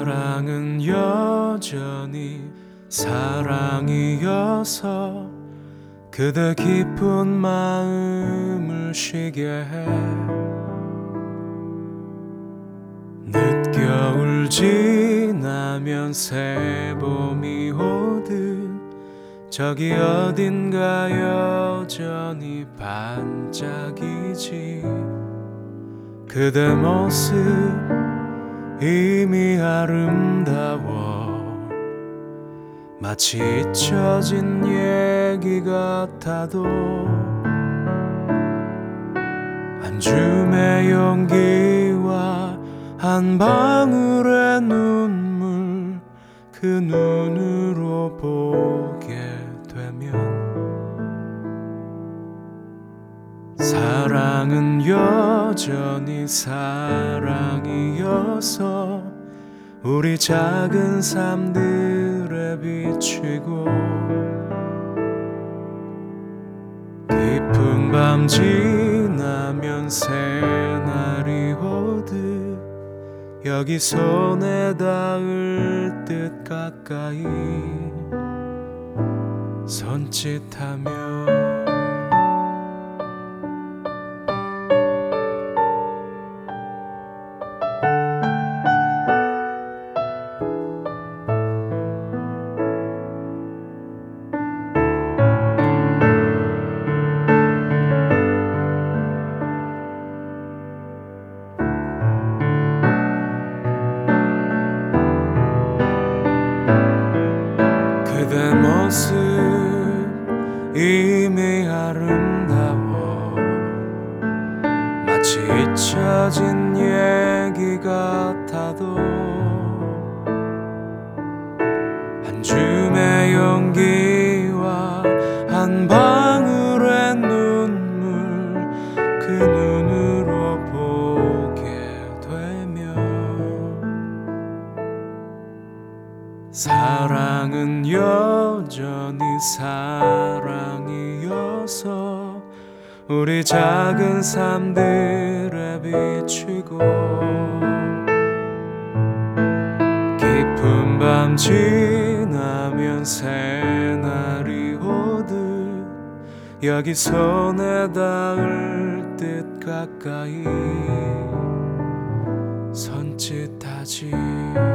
사랑은 여전히 사랑이어서 그대 깊은 마음을 쉬게 해. 늦겨울 지나면 새봄이 오듯 저기 어딘가 여전히 반짝이지. 그대 모습 이미 아름다워 마치 잊혀진 얘기 같아도 한 줌의 용기와 한 방울의 눈물 그 눈으로 보게 되면 사랑은 여전히 사랑이어서 우리 작은 삶들에 비치고 깊은 밤 지나면 새날이 오듯 여기 손에 닿을 듯 가까이 손짓하며 그대 모습 이미 아름다워 마치 잊혀진 얘기 같아도 한 줌의 용기와 한 방울의 눈물 그 눈으로 보게 되면 사랑은 여전히 사랑이어서 우리 작은 삶들에 비추고 깊은 밤 지나면 새날이 오듯 여기 손에 닿을 듯 가까이 손짓하지.